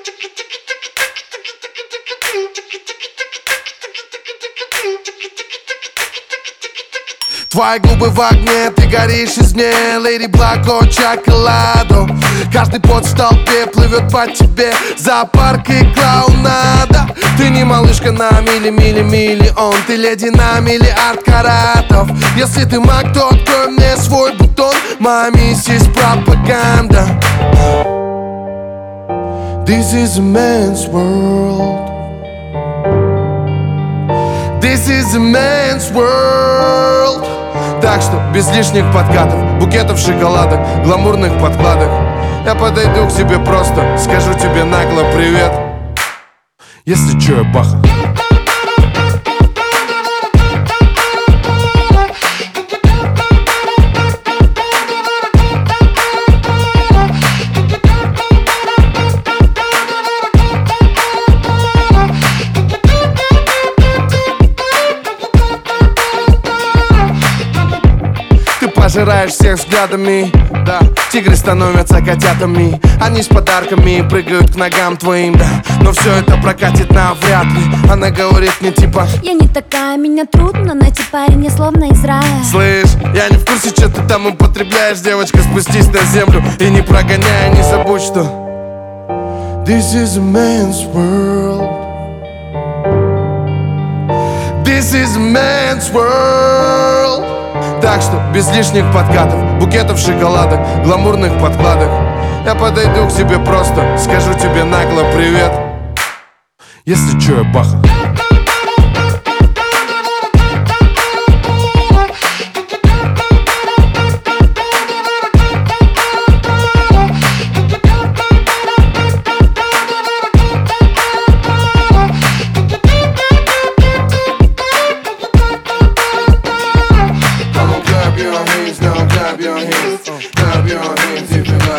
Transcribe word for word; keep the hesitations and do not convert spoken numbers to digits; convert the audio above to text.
Твои губы в огне, ты горишь из мне, Леди Блако, чоколадо. Каждый пот в толпе плывет по тебе, зоопарк и клоунада. Ты не малышка на мили-мили-миллион, ты леди на миллиард каратов. Если ты маг, то открой мне свой бутон, моя миссис пропаганда. This is a man's world. This is a man's world. Так что без лишних подкатов, букетов шоколадок, гламурных подкладок. Я подойду к тебе просто, скажу тебе нагло привет. Если чё, я Баха. Пожираешь всех взглядами, да. Тигры становятся котятами. Они с подарками прыгают к ногам твоим, да. Но все это прокатит навряд ли. Она говорит мне типа: я не такая, меня трудно найти, парень, я словно из рая. Слышь, я не в курсе, что ты там употребляешь. Девочка, спустись на землю и не прогоняй, не забудь, что This is a man's world. This is a man's world. Так что без лишних подкатов, букетов шоколадок, гламурных подкладок. Я подойду к тебе просто, скажу тебе нагло привет. Если чё, я Баха. Clap your hands if you